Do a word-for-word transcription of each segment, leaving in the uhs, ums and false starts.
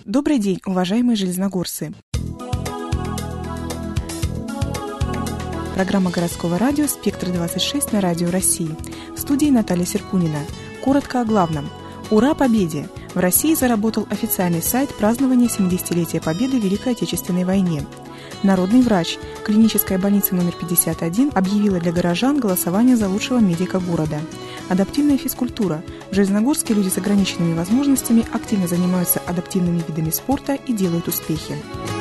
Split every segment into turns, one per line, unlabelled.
Добрый день, уважаемые железногорцы! Программа городского радио «Спектр двадцать шесть» на Радио России. В студии Наталья Серпунина. Коротко о главном. Ура победе! В России заработал официальный сайт празднования семидесятилетия Победы в Великой Отечественной войне. Народный врач. Клиническая больница номер пятьдесят один объявила для горожан голосование за лучшего медика города. Адаптивная физкультура. В Железногорске люди с ограниченными возможностями активно занимаются адаптивными видами спорта и делают успехи.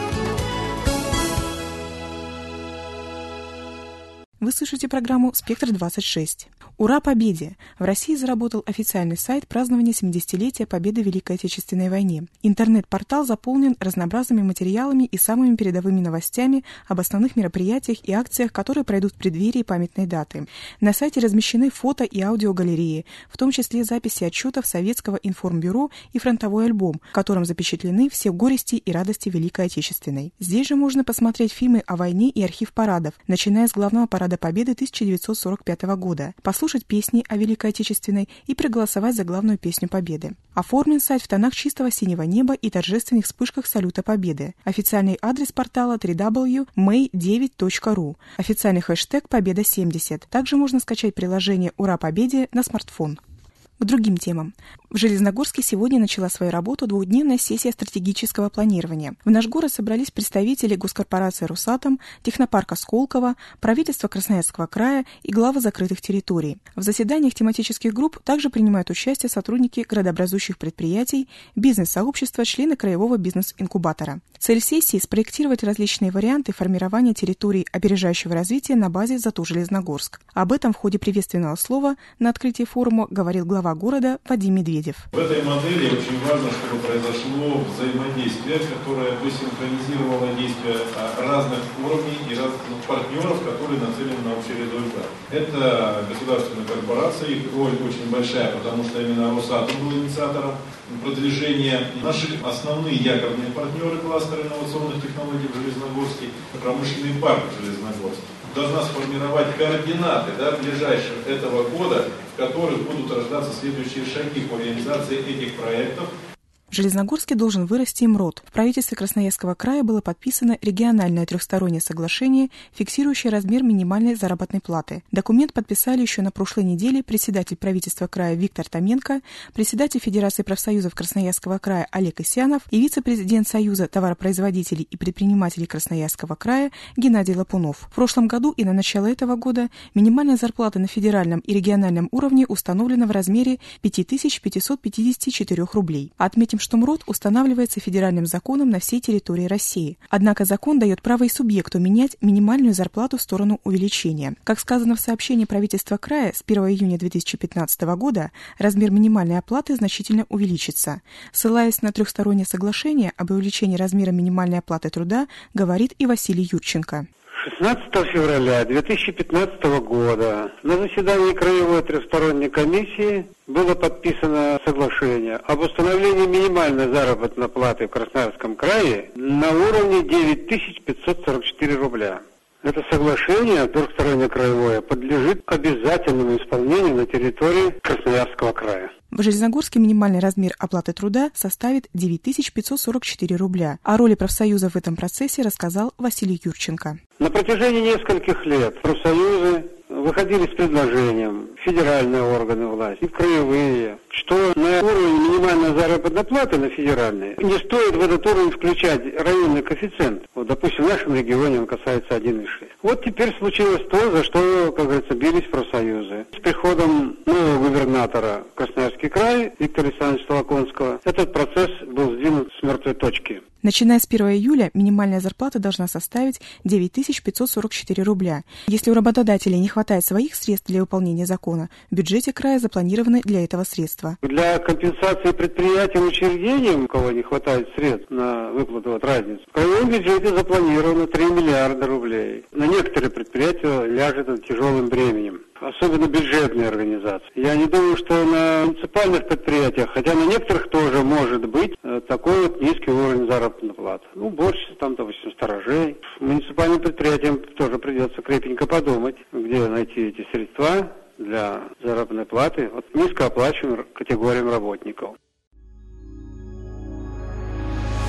Вы слушаете программу «Спектр двадцать шесть». Ура победе! В России заработал официальный сайт празднования семидесятилетия Победы в Великой Отечественной войне. Интернет-портал заполнен разнообразными материалами и самыми передовыми новостями об основных мероприятиях и акциях, которые пройдут в преддверии памятной даты. На сайте размещены фото- и аудиогалереи, в том числе записи отчетов Советского информбюро и фронтовой альбом, в котором запечатлены все горести и радости Великой Отечественной. Здесь же можно посмотреть фильмы о войне и архив парадов, начиная с главного парада Победы тысяча девятьсот сорок пятого года, послушать песни о Великой Отечественной и проголосовать за главную песню Победы. Оформлен сайт в тонах чистого синего неба и торжественных вспышках салюта Победы. Официальный адрес портала дабл ю дабл ю дабл ю точка мэй девять точка ру. Официальный хэштег Победа семьдесят. Также можно скачать приложение «Ура Победе» на смартфон. К другим темам. В Железногорске сегодня начала свою работу двухдневная сессия стратегического планирования. В наш город собрались представители госкорпорации «Росатом», технопарка «Сколково», правительства Красноярского края и главы закрытых территорий. В заседаниях тематических групп также принимают участие сотрудники градообразующих предприятий, бизнес-сообщества, члены краевого бизнес-инкубатора. Цель сессии – спроектировать различные варианты формирования территорий опережающего развития на базе ЗАТО Железногорск. Об этом в ходе приветственного слова на открытии форума говорил глава города Вадим Медведев.
В этой модели очень важно, чтобы произошло взаимодействие, которое бы синхронизировало действия разных уровней и разных партнеров, которые нацелены на общий результат. Это государственные корпорации, их роль очень большая, потому что именно Росатом был инициатором продвижения. Наши основные якорные партнеры кластера инновационных технологий в Железногорске, промышленный парк в Железногорске. Должна сформировать координаты да, ближайших этого года, в которых будут рождаться следующие шаги по реализации этих проектов.
В Железногорске должен вырасти МРОТ. В правительстве Красноярского края было подписано региональное трехстороннее соглашение, фиксирующее размер минимальной заработной платы. Документ подписали еще на прошлой неделе председатель правительства края Виктор Томенко, председатель Федерации профсоюзов Красноярского края Олег Исянов и вице-президент Союза товаропроизводителей и предпринимателей Красноярского края Геннадий Лапунов. В прошлом году и на начало этого года минимальная зарплата на федеральном и региональном уровне установлена в размере пять тысяч пятьсот пятьдесят четыре рублей. Отметим, что МРОТ устанавливается федеральным законом на всей территории России. Однако закон дает право и субъекту менять минимальную зарплату в сторону увеличения. Как сказано в сообщении правительства края, с первого июня две тысячи пятнадцатого года размер минимальной оплаты значительно увеличится. Ссылаясь на трехстороннее соглашение об увеличении размера минимальной оплаты труда, говорит и Василий Юрченко.
шестнадцатого февраля две тысячи пятнадцатого года на заседании Краевой трехсторонней комиссии было подписано соглашение об установлении минимальной заработной платы в Красноярском крае на уровне девять тысяч пятьсот сорок четыре рубля. Это соглашение трехстороннее краевое подлежит обязательному исполнению на территории Красноярского края.
В Железногорске минимальный размер оплаты труда составит девять тысяч пятьсот сорок четыре рубля. О роли профсоюза в этом процессе рассказал Василий Юрченко.
На протяжении нескольких лет профсоюзы выходили с предложением, федеральные органы власти, краевые, что на уровень минимальной заработной платы на федеральной не стоит в этот уровень включать районный коэффициент. Вот, допустим, в нашем регионе он касается один целых шесть десятых. Вот теперь случилось то, за что, как говорится, бились профсоюзы. С приходом нового губернатора в Красноярский край Виктора Александровича Толоконского этот процесс был сдвинут с мертвой точки.
Начиная с первого июля минимальная зарплата должна составить девять тысяч пятьсот сорок четыре рубля. Если у работодателей не хватает своих средств для выполнения закона, в бюджете края запланированы для этого средства.
Для компенсации предприятиям и учреждениям, у кого не хватает средств на выплату от разницы, в краевом бюджете запланировано три миллиарда рублей. На некоторые предприятия ляжет это тяжелым бременем. Особенно бюджетные организации. Я не думаю, что на муниципальных предприятиях, хотя на некоторых тоже может быть такой вот низкий уровень заработной платы. Ну, уборщица, там, допустим, сторожей. Муниципальным предприятиям тоже придется крепенько подумать, где найти эти средства для заработной платы вот низкооплачиваемым категориям работников.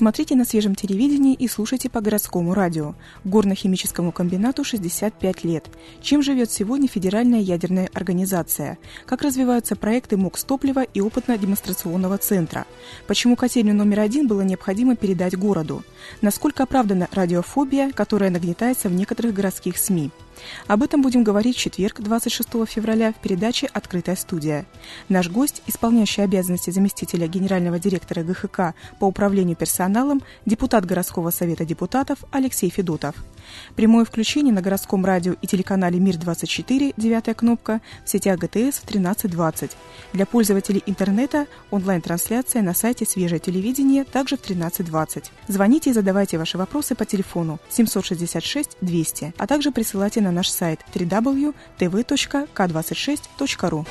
Смотрите на свежем телевидении и слушайте по городскому радио. Горно-химическому комбинату шестьдесят пять лет. Чем живет сегодня Федеральная ядерная организация? Как развиваются проекты МОКС-топлива и опытно-демонстрационного центра? Почему котельню номер один было необходимо передать городу? Насколько оправдана радиофобия, которая нагнетается в некоторых городских СМИ? Об этом будем говорить в четверг, двадцать шестого февраля, в передаче «Открытая студия». Наш гость, исполняющий обязанности заместителя генерального директора ГХК по управлению персоналом, депутат городского совета депутатов Алексей Федотов. Прямое включение на городском радио и телеканале Мир-двадцать четыре, девятая кнопка, в сетях ГТС в тринадцать двадцать. Для пользователей интернета онлайн-трансляция на сайте «Свежее телевидение» также в тринадцать двадцать. Звоните и задавайте ваши вопросы по телефону семь шесть шесть двести, а также присылайте на наш сайт дабл ю дабл ю дабл ю точка тэ вэ точка ка двадцать шесть точка ру.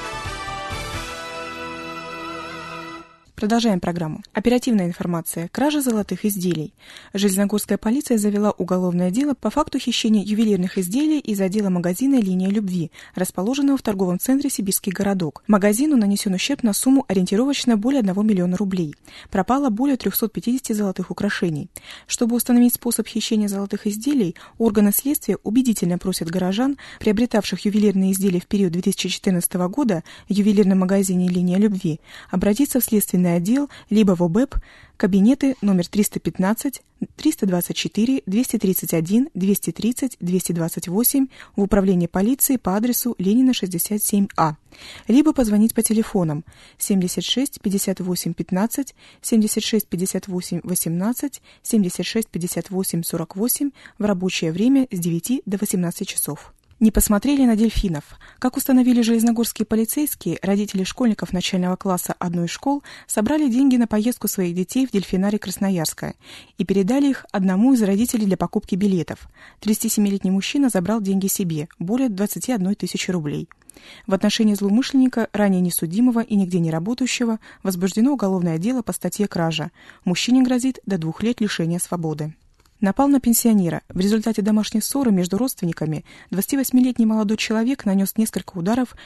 Продолжаем программу. Оперативная информация. Кража золотых изделий. Железногорская полиция завела уголовное дело по факту хищения ювелирных изделий из отдела магазина «Линия любви», расположенного в торговом центре «Сибирский городок». Магазину нанесен ущерб на сумму ориентировочно более одного миллиона рублей. Пропало более трехсот пятидесяти золотых украшений. Чтобы установить способ хищения золотых изделий, органы следствия убедительно просят горожан, приобретавших ювелирные изделия в период две тысячи четырнадцатого года в ювелирном магазине «Линия любви», обратиться в следственный отдел, либо в ОБЭП, кабинеты номер триста пятнадцать, триста двадцать четыре, двести тридцать один, двести тридцать, двести двадцать восемь в управление полиции по адресу Ленина шестьдесят семь А, либо позвонить по телефонам семьдесят шесть пятьдесят восемь пятнадцать, семьдесят шесть пятьдесят восемь восемнадцать, семьдесят шесть пятьдесят восемь сорок восемь в рабочее время с девяти до восемнадцати часов. Не посмотрели на дельфинов. Как установили железногорские полицейские, родители школьников начального класса одной из школ собрали деньги на поездку своих детей в дельфинарий Красноярска и передали их одному из родителей для покупки билетов. тридцатисемилетний мужчина забрал деньги себе, более двадцати одной тысячи рублей. В отношении злоумышленника, ранее несудимого и нигде не работающего, возбуждено уголовное дело по статье «Кража». Мужчине грозит до двух лет лишения свободы. Напал на пенсионера. В результате домашней ссоры между родственниками двадцативосьмилетний молодой человек нанес несколько ударов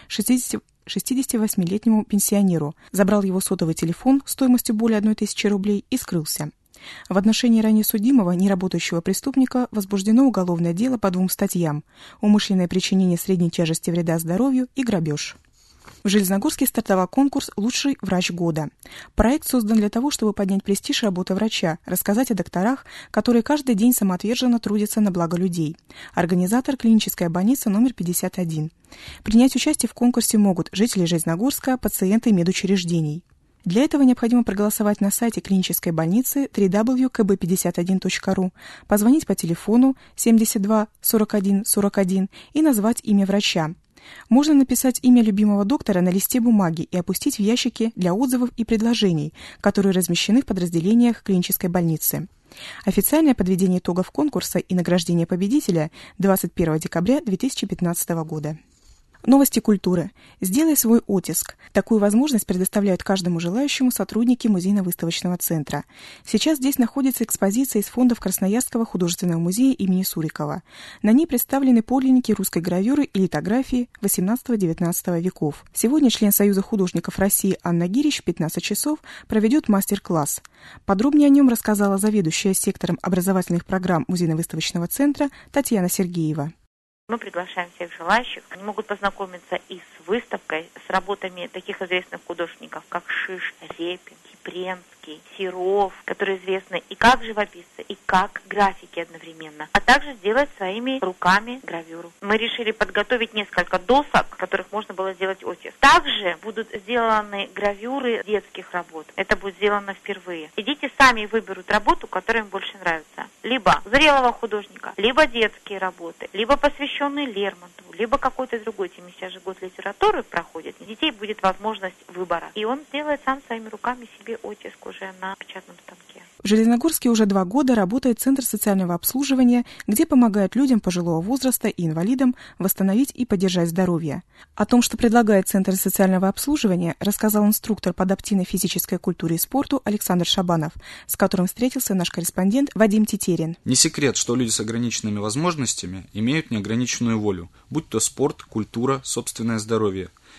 шестидесятивосьмилетнему пенсионеру, забрал его сотовый телефон стоимостью более одной тысячи рублей и скрылся. В отношении ранее судимого, неработающего преступника возбуждено уголовное дело по двум статьям: умышленное причинение средней тяжести вреда здоровью и грабеж. В Железногорске стартовал конкурс «Лучший врач года». Проект создан для того, чтобы поднять престиж работы врача, рассказать о докторах, которые каждый день самоотверженно трудятся на благо людей. Организатор – клиническая больница номер пятьдесят один. Принять участие в конкурсе могут жители Железногорска, пациенты медучреждений. Для этого необходимо проголосовать на сайте клинической больницы дабл ю дабл ю дабл ю точка ка бэ пятьдесят один точка ру, позвонить по телефону семьдесят два сорок один сорок один и назвать имя врача. Можно написать имя любимого доктора на листе бумаги и опустить в ящики для отзывов и предложений, которые размещены в подразделениях клинической больницы. Официальное подведение итогов конкурса и награждение победителя двадцать первого декабря две тысячи пятнадцатого года. Новости культуры. Сделай свой оттиск. Такую возможность предоставляют каждому желающему сотрудники музейно-выставочного центра. Сейчас здесь находится экспозиция из фондов Красноярского художественного музея имени Сурикова. На ней представлены подлинники русской гравюры и литографии восемнадцатого-девятнадцатого веков. Сегодня член Союза художников России Анна Гирич в пятнадцать часов проведет мастер-класс. Подробнее о нем рассказала заведующая сектором образовательных программ музейно-выставочного центра Татьяна Сергеева.
Мы приглашаем всех желающих. Они могут познакомиться и с выставкой, с работами таких известных художников, как Шиш, Репин, Кипренский, Серов, которые известны и как живописцы, и как графики одновременно, а также сделать своими руками гравюру. Мы решили подготовить несколько досок, в которых можно было сделать оттиск. Также будут сделаны гравюры детских работ. Это будет сделано впервые. И дети сами выберут работу, которая им больше нравится. Либо зрелого художника, либо детские работы, либо посвященные Лермонтову, либо какой-то другой теме. Сейчас же год литературы проходит. У детей будет возможность выбора. И он сделает сам своими руками себе оттиск уже на печатном станке.
В Железногорске уже два года работает Центр социального обслуживания, где помогают людям пожилого возраста и инвалидам восстановить и поддержать здоровье. О том, что предлагает Центр социального обслуживания, рассказал инструктор по адаптивной физической культуре и спорту Александр Шабанов, с которым встретился наш корреспондент Вадим Тетерин.
Не секрет, что люди с ограниченными возможностями имеют неограниченную волю, будь то спорт, культура, собственное здоровье.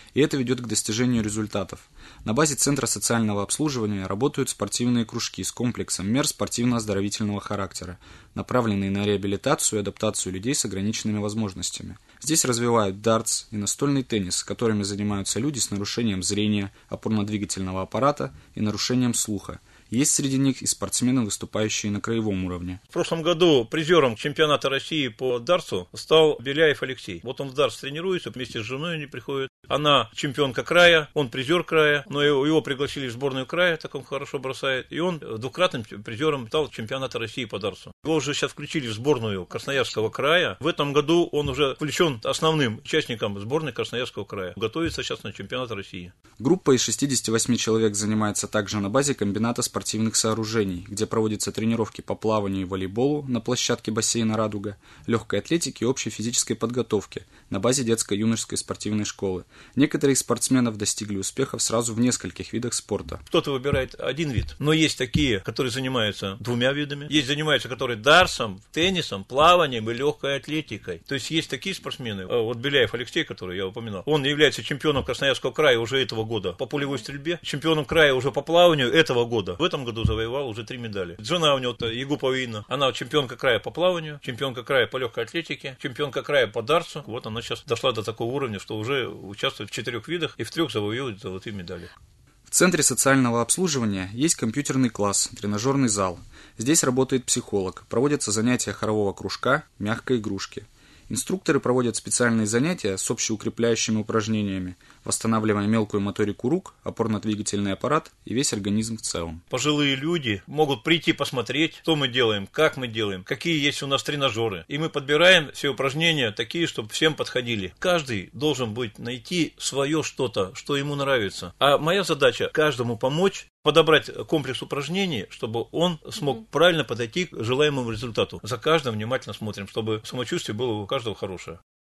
и это ведет к достижению результатов. На базе Центра социального обслуживания работают спортивные кружки с комплексом мер спортивно-оздоровительного характера, направленные на реабилитацию и адаптацию людей с ограниченными возможностями. Здесь развивают дартс и настольный теннис, которыми занимаются люди с нарушением зрения, опорно-двигательного аппарата и нарушением слуха. Есть среди них и спортсмены, выступающие на краевом уровне.
В прошлом году призером чемпионата России по дартсу стал Беляев Алексей. Вот он в дартс тренируется, вместе с женой они приходят. Она чемпионка края, он призер края, но его, его пригласили в сборную края, так он хорошо бросает. И он двукратным призером стал чемпионата России по дартсу. Его уже сейчас включили в сборную Красноярского края. В этом году он уже включен основным участником сборной Красноярского края. Готовится сейчас на чемпионат России.
Группа из шестидесяти восьми человек занимается также на базе комбината спортивных сооружений, где проводятся тренировки по плаванию и волейболу на площадке бассейна «Радуга», легкой атлетике и общей физической подготовке на базе детско-юношеской спортивной школы. Некоторые из спортсменов достигли успехов сразу в нескольких видах спорта.
Кто-то выбирает один вид, но есть такие, которые занимаются двумя видами. Есть занимаются, которые дартсом, теннисом, плаванием и легкой атлетикой. То есть есть такие спортсмены. Вот Беляев Алексей, который я упоминал, он является чемпионом Красноярского края уже этого года по пулевой стрельбе, чемпионом края уже по плаванию этого года. В этом году завоевал уже три медали. Жена у него Егупова Инна, она чемпионка края по плаванию, чемпионка края по легкой атлетике, чемпионка края по дартсу. Вот она сейчас дошла до такого уровня, что уже участвует в четырех видах и в трех завоевывает золотые медали.
В Центре социального обслуживания есть компьютерный класс, тренажерный зал. Здесь работает психолог, проводятся занятия хорового кружка, мягкой игрушки. Инструкторы проводят специальные занятия с общеукрепляющими упражнениями, восстанавливая мелкую моторику рук, опорно-двигательный аппарат и весь организм в целом.
Пожилые люди могут прийти посмотреть, что мы делаем, как мы делаем, какие есть у нас тренажеры. И мы подбираем все упражнения такие, чтобы всем подходили. Каждый должен быть найти свое что-то, что ему нравится. А моя задача каждому помочь, подобрать комплекс упражнений, чтобы он смог mm-hmm. правильно подойти к желаемому результату. За каждым внимательно смотрим, чтобы самочувствие было у каждого хорошее.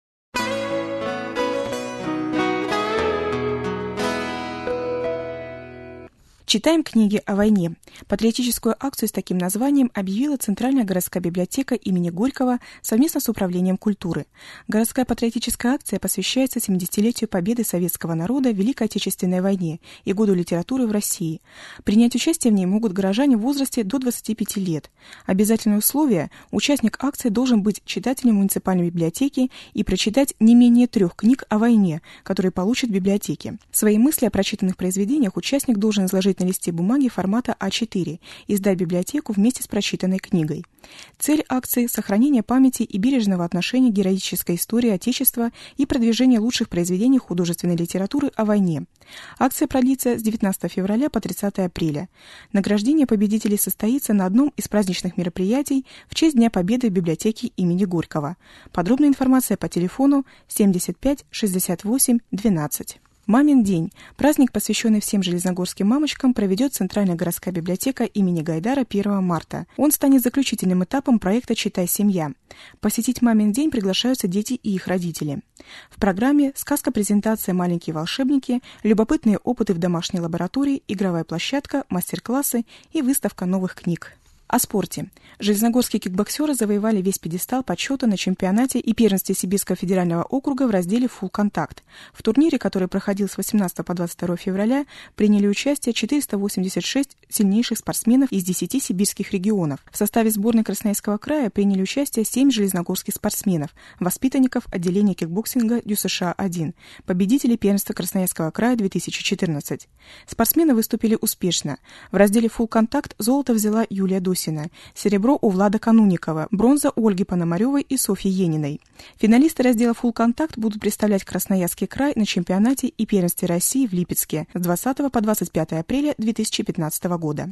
Читаем книги о войне. Патриотическую акцию с таким названием объявила Центральная городская библиотека имени Горького совместно с Управлением культуры. Городская патриотическая акция посвящается семидесятилетию победы советского народа в Великой Отечественной войне и году литературы в России. Принять участие в ней могут горожане в возрасте до двадцати пяти лет. Обязательное условие – участник акции должен быть читателем муниципальной библиотеки и прочитать не менее трех книг о войне, которые получат в библиотеке. Свои мысли о прочитанных произведениях участник должен изложить на листе бумаги формата а четыре и сдать в библиотеку вместе с прочитанной книгой. Цель акции – сохранение памяти и бережного отношения к героической истории Отечества и продвижение лучших произведений художественной литературы о войне. Акция продлится с девятнадцатого февраля по тридцатого апреля. Награждение победителей состоится на одном из праздничных мероприятий в честь Дня Победы в библиотеке имени Горького. Подробная информация по телефону семьдесят пять шестьдесят восемь двенадцать. «Мамин день» – праздник, посвященный всем железногорским мамочкам, проведет Центральная городская библиотека имени Гайдара первого марта. Он станет заключительным этапом проекта «Читай, семья». Посетить «Мамин день» приглашаются дети и их родители. В программе сказка-презентация «Маленькие волшебники», любопытные опыты в домашней лаборатории, игровая площадка, мастер-классы и выставка новых книг. О спорте. Железногорские кикбоксеры завоевали весь пьедестал почета на чемпионате и первенстве Сибирского федерального округа в разделе «Фулл контакт». В турнире, который проходил с восемнадцатого по двадцать второе февраля, приняли участие четыреста восемьдесят шесть сильнейших спортсменов из десяти сибирских регионов. В составе сборной Красноярского края приняли участие семь железногорских спортсменов, воспитанников отделения кикбоксинга ДЮСШ один, победителей первенства Красноярского края две тысячи четырнадцать. Спортсмены выступили успешно. В разделе «Фулл контакт» золото взяла Юлия Досина, серебро у Влада Кануникова, бронза у Ольги Пономаревой и Софьи Ениной. Финалисты раздела «Фулл контакт» будут представлять Красноярский край на чемпионате и первенстве России в Липецке с двадцатого по двадцать пятое апреля две тысячи пятнадцатого года.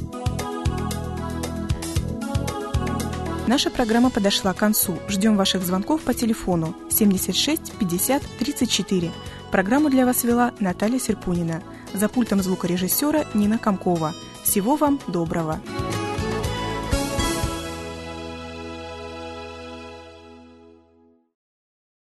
Наша программа подошла к концу. Ждем ваших звонков по телефону семьдесят шесть пятьдесят тридцать четыре. Программу для вас вела Наталья Серпунина. За пультом звукорежиссера Нина Комкова. Всего вам доброго.